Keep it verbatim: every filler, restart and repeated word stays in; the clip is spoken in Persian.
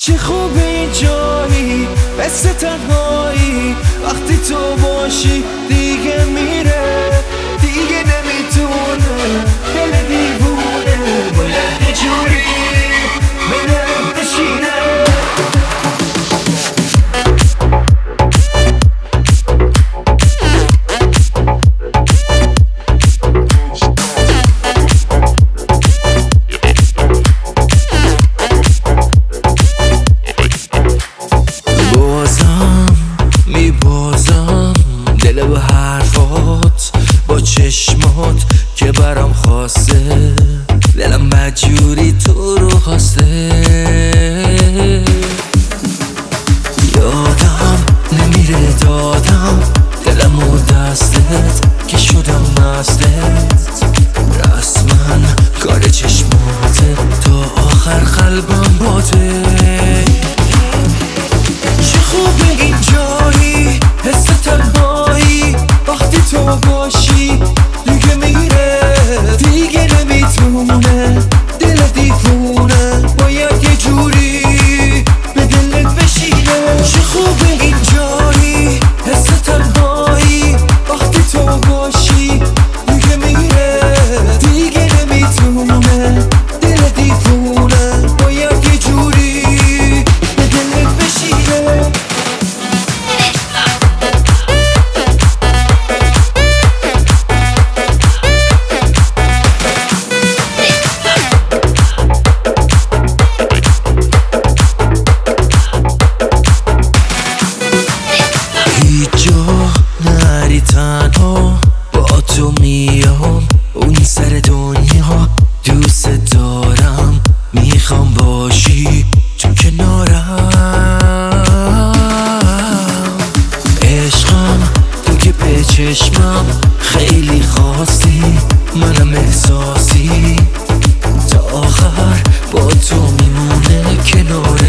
چه خوب این جایی مثل تنهایی، وقتی تو باشی دیگه میره، دیگه نمیتونه دل دیوونه باید یه جوری بره بشینه. میبازم دل به حرفات با چشمات که برام خواسته، دلم بدجوری تو رو خواسته. یادم نمیره دادم دلم و دستت که شدم مستت، رسما کار چشماته تا آخر قلبم باته. چه خوبه این جایی حس تنهایی، وقتی تو باشی دیگه میره، دیگه نمیتونه دل دیوونه باید یه جوری به دلت بشینه. چه خوبه این جایی حس تنهایی، وقتی تو باشی دیگه میره، دیگه نمیتونه دل دیوونه باید یه جوری به دلت بشینه. هیچ جا نری تنها با تو میام، اون سر دنیا دوست دارم، میخوام باشی تو کنارم. عشقم تو که به چشمم خیلی خواستی، منم احساسی تا آخر با تو میمونه کنارم.